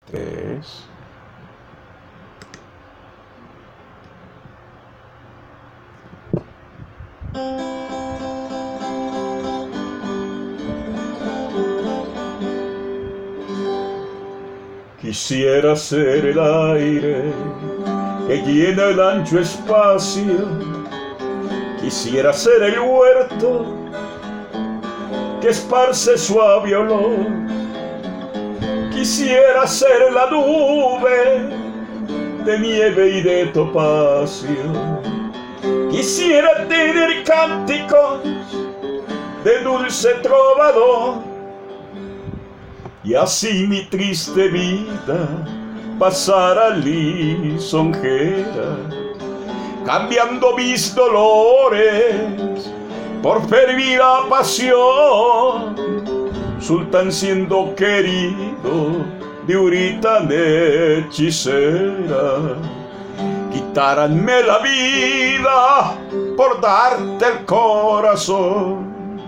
3. Quisiera ser el aire que llena el ancho espacio. Quisiera ser el huerto que esparce suave olor. Quisiera ser la nube de nieve y de topacio. Quisiera tener cánticos de dulce trovador, y así mi triste vida pasara lisonjera, cambiando mis dolores por fervida pasión. Sultán siendo querido de Urita hechicera, quitaranme la vida por darte el corazón.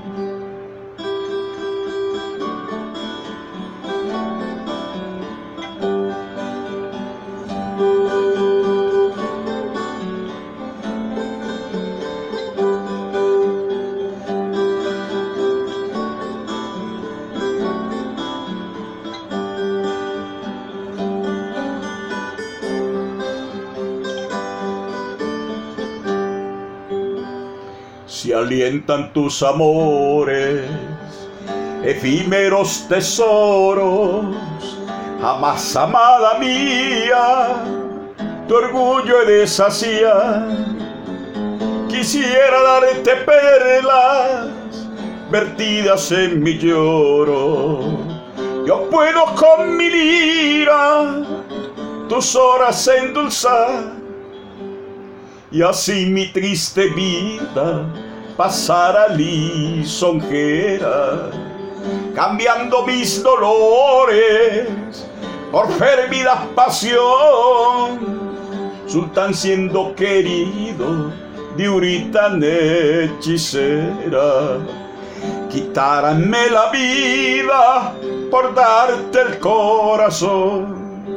Si alientan tus amores, efímeros tesoros, jamás, amada mía, tu orgullo he de saciar. Quisiera darte perlas vertidas en mi lloro. Yo puedo con mi lira tus horas endulzar, y así mi triste vida pasara lisonjera, cambiando mis dolores por fervida pasión. Sultán siendo querido de Urita hechicera, quitaranme la vida por darte el corazón.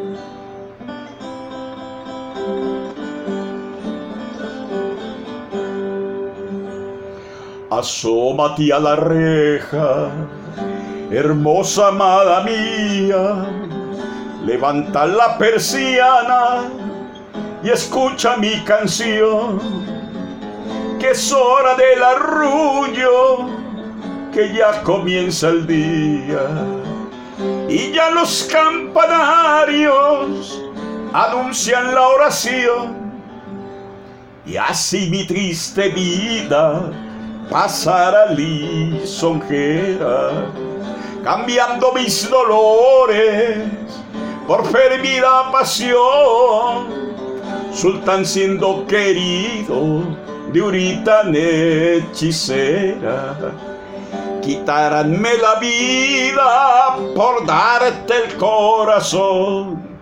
Asómate a la reja, hermosa amada mía, levanta la persiana y escucha mi canción, que es hora del arrullo, que ya comienza el día, y ya los campanarios anuncian la oración. Y así mi triste vida pasara lisonjera, cambiando mis dolores por fervida pasión. Sultán siendo querido de Urita hechicera, quitaranme la vida por darte el corazón.